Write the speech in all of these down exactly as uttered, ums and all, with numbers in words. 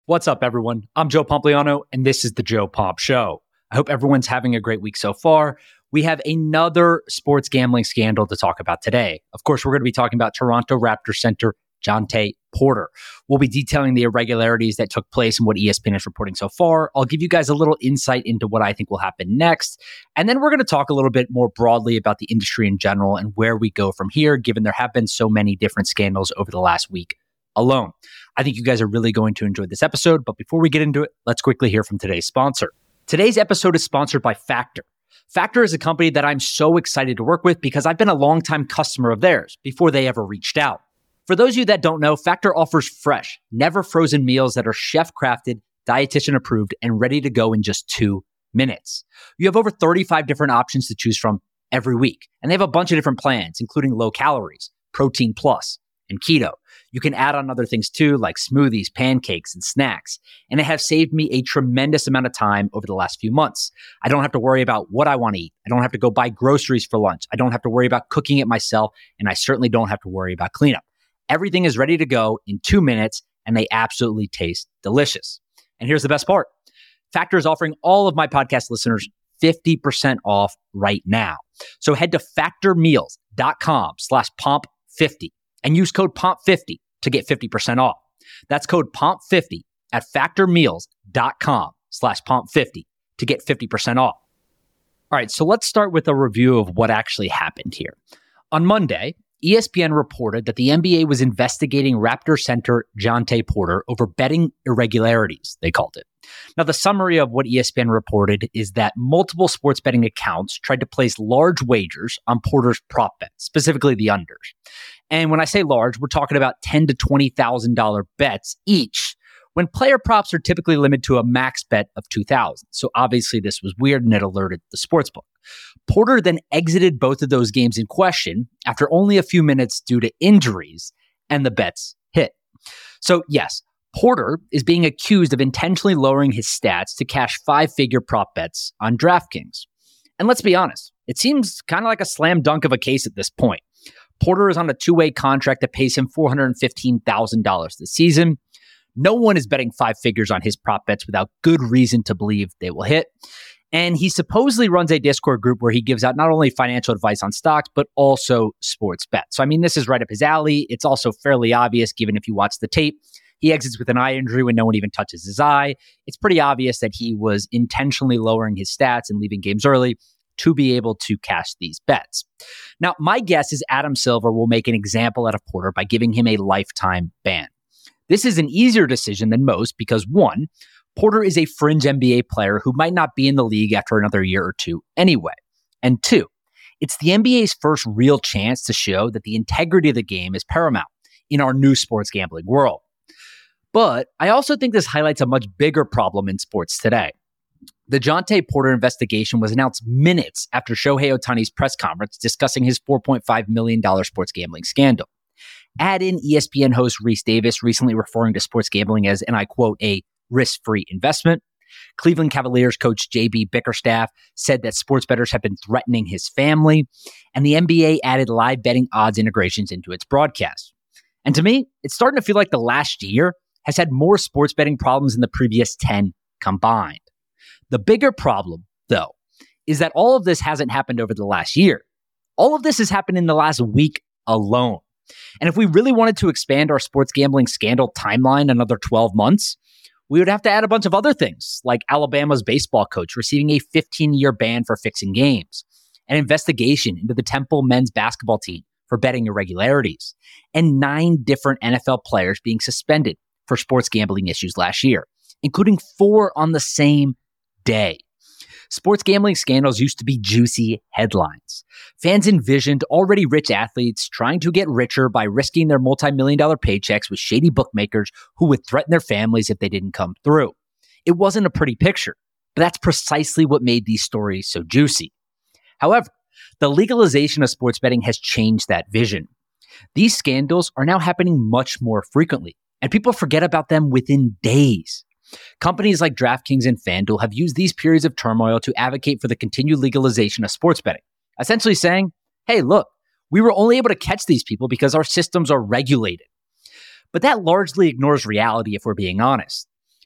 What's up, everyone? I'm Joe Pompliano, and this is the Joe Pomp Show. I hope everyone's having a great week so far. We have another sports gambling scandal to talk about today. Of course, we're going to be talking about Toronto Raptors center Jontay Porter. We'll be detailing the irregularities that took place and what E S P N is reporting so far. I'll give you guys a little insight into what I think will happen next. And then we're going to talk a little bit more broadly about the industry in general and where we go from here, given there have been so many different scandals over the last week alone. I think you guys are really going to enjoy this episode, but before we get into it, let's quickly hear from today's sponsor. Today's episode is sponsored by Factor. Factor is a company that I'm so excited to work with because I've been a longtime customer of theirs before they ever reached out. For those of you that don't know, Factor offers fresh, never frozen meals that are chef-crafted, dietitian-approved, and ready to go in just two minutes. You have over thirty-five different options to choose from every week, and they have a bunch of different plans, including low calories, protein plus, and keto. You can add on other things too, like smoothies, pancakes, and snacks. And it has saved me a tremendous amount of time over the last few months. I don't have to worry about what I want to eat. I don't have to go buy groceries for lunch. I don't have to worry about cooking it myself. And I certainly don't have to worry about cleanup. Everything is ready to go in two minutes, and they absolutely taste delicious. And here's the best part. Factor is offering all of my podcast listeners fifty percent off right now. So head to factormeals.com slash pomp50 and use code pomp fifty to get fifty percent off. That's code pomp fifty at factormeals.com slash pomp50 to get fifty percent off. All right, so let's start with a review of what actually happened here. On Monday, E S P N reported that the N B A was investigating Raptors center Jontay Porter over betting irregularities, they called it. Now, the summary of what E S P N reported is that multiple sports betting accounts tried to place large wagers on Porter's prop bets, specifically the unders. And when I say large, we're talking about ten thousand to twenty thousand dollars bets each, when player props are typically limited to a max bet of two thousand dollars. So obviously this was weird and it alerted the sportsbook. Porter then exited both of those games in question after only a few minutes due to injuries, and the bets hit. So yes, Porter is being accused of intentionally lowering his stats to cash five-figure prop bets on DraftKings. And let's be honest, it seems kind of like a slam dunk of a case at this point. Porter is on a two-way contract that pays him four hundred fifteen thousand dollars this season. No one is betting five figures on his prop bets without good reason to believe they will hit. And he supposedly runs a Discord group where he gives out not only financial advice on stocks, but also sports bets. So, I mean, this is right up his alley. It's also fairly obvious, given if you watch the tape. He exits with an eye injury when no one even touches his eye. It's pretty obvious that he was intentionally lowering his stats and leaving games early to be able to cash these bets. Now, my guess is Adam Silver will make an example out of Porter by giving him a lifetime ban. This is an easier decision than most because, one, Porter is a fringe N B A player who might not be in the league after another year or two anyway. And two, it's the N B A's first real chance to show that the integrity of the game is paramount in our new sports gambling world. But I also think this highlights a much bigger problem in sports today. The Jontay Porter investigation was announced minutes after Shohei Ohtani's press conference discussing his four point five million dollars sports gambling scandal. Add in E S P N host Reese Davis recently referring to sports gambling as, and I quote, a risk-free investment. Cleveland Cavaliers coach J B Bickerstaff said that sports bettors have been threatening his family, and the N B A added live betting odds integrations into its broadcast. And to me, it's starting to feel like the last year has had more sports betting problems than the previous ten combined. The bigger problem, though, is that all of this hasn't happened over the last year. All of this has happened in the last week alone. And if we really wanted to expand our sports gambling scandal timeline another twelve months, we would have to add a bunch of other things, like Alabama's baseball coach receiving a fifteen-year ban for fixing games, an investigation into the Temple men's basketball team for betting irregularities, and nine different N F L players being suspended for sports gambling issues last year, including four on the same day. Sports gambling scandals used to be juicy headlines. Fans envisioned already rich athletes trying to get richer by risking their multi-million dollar paychecks with shady bookmakers who would threaten their families if they didn't come through. It wasn't a pretty picture, but that's precisely what made these stories so juicy. However, the legalization of sports betting has changed that vision. These scandals are now happening much more frequently, and people forget about them within days. Companies like DraftKings and FanDuel have used these periods of turmoil to advocate for the continued legalization of sports betting, essentially saying, hey, look, we were only able to catch these people because our systems are regulated. But that largely ignores reality if we're being honest.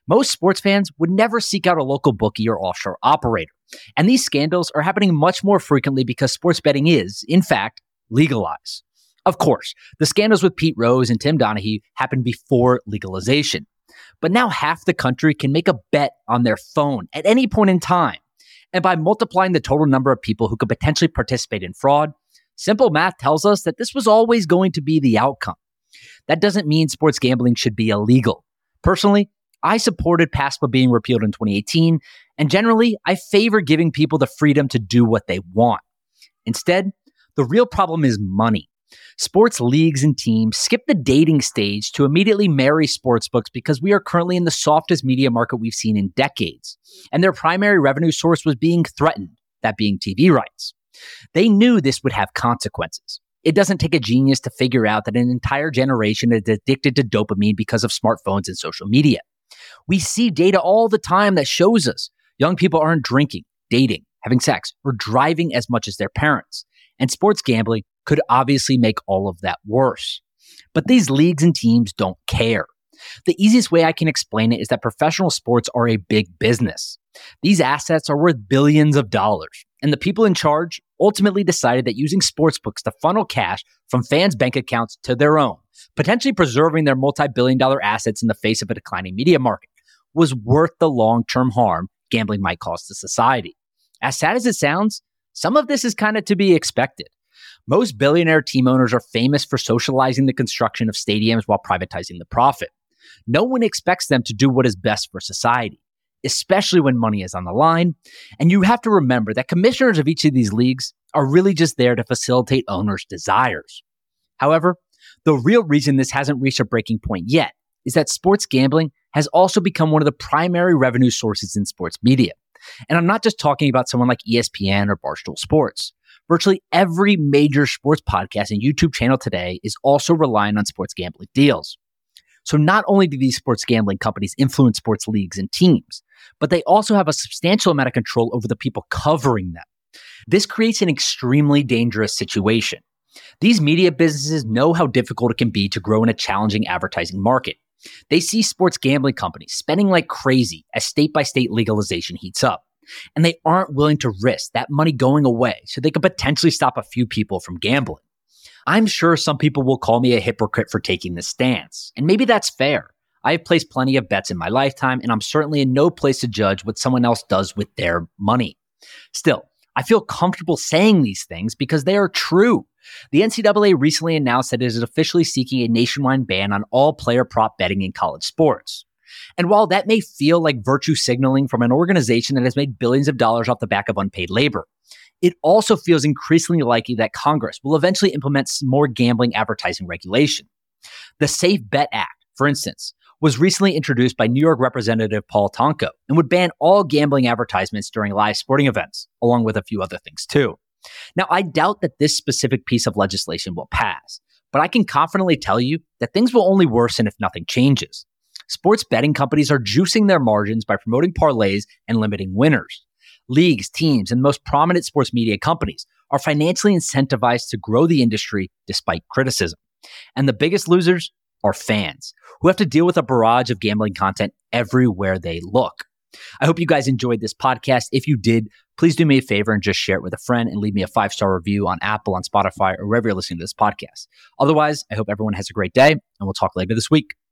Most sports fans would never seek out a local bookie or offshore operator. And these scandals are happening much more frequently because sports betting is, in fact, legalized. Of course, the scandals with Pete Rose and Tim Donaghy happened before legalization. But now half the country can make a bet on their phone at any point in time. And by multiplying the total number of people who could potentially participate in fraud, simple math tells us that this was always going to be the outcome. That doesn't mean sports gambling should be illegal. Personally, I supported PASPA being repealed in twenty eighteen, and generally, I favor giving people the freedom to do what they want. Instead, the real problem is money. Sports leagues and teams skip the dating stage to immediately marry sportsbooks because we are currently in the softest media market we've seen in decades, and their primary revenue source was being threatened, that being T V rights. They knew this would have consequences. It doesn't take a genius to figure out that an entire generation is addicted to dopamine because of smartphones and social media. We see data all the time that shows us young people aren't drinking, dating, having sex, or driving as much as their parents. And sports gambling could obviously make all of that worse. But these leagues and teams don't care. The easiest way I can explain it is that professional sports are a big business. These assets are worth billions of dollars, and the people in charge ultimately decided that using sportsbooks to funnel cash from fans' bank accounts to their own, potentially preserving their multi-billion dollar assets in the face of a declining media market, was worth the long-term harm gambling might cause to society. As sad as it sounds, some of this is kind of to be expected. Most billionaire team owners are famous for socializing the construction of stadiums while privatizing the profit. No one expects them to do what is best for society, especially when money is on the line. And you have to remember that commissioners of each of these leagues are really just there to facilitate owners' desires. However, the real reason this hasn't reached a breaking point yet is that sports gambling has also become one of the primary revenue sources in sports media. And I'm not just talking about someone like E S P N or Barstool Sports. Virtually every major sports podcast and YouTube channel today is also relying on sports gambling deals. So not only do these sports gambling companies influence sports leagues and teams, but they also have a substantial amount of control over the people covering them. This creates an extremely dangerous situation. These media businesses know how difficult it can be to grow in a challenging advertising market. They see sports gambling companies spending like crazy as state-by-state legalization heats up. And they aren't willing to risk that money going away so they could potentially stop a few people from gambling. I'm sure some people will call me a hypocrite for taking this stance, and maybe that's fair. I have placed plenty of bets in my lifetime, and I'm certainly in no place to judge what someone else does with their money. Still, I feel comfortable saying these things because they are true. The N C double A recently announced that it is officially seeking a nationwide ban on all player prop betting in college sports. And while that may feel like virtue signaling from an organization that has made billions of dollars off the back of unpaid labor, it also feels increasingly likely that Congress will eventually implement some more gambling advertising regulation. The Safe Bet Act, for instance, was recently introduced by New York Representative Paul Tonko and would ban all gambling advertisements during live sporting events, along with a few other things too. Now, I doubt that this specific piece of legislation will pass, but I can confidently tell you that things will only worsen if nothing changes. Sports betting companies are juicing their margins by promoting parlays and limiting winners. Leagues, teams, and the most prominent sports media companies are financially incentivized to grow the industry despite criticism. And the biggest losers are fans, who have to deal with a barrage of gambling content everywhere they look. I hope you guys enjoyed this podcast. If you did, please do me a favor and just share it with a friend and leave me a five-star review on Apple, on Spotify, or wherever you're listening to this podcast. Otherwise, I hope everyone has a great day, and we'll talk later this week.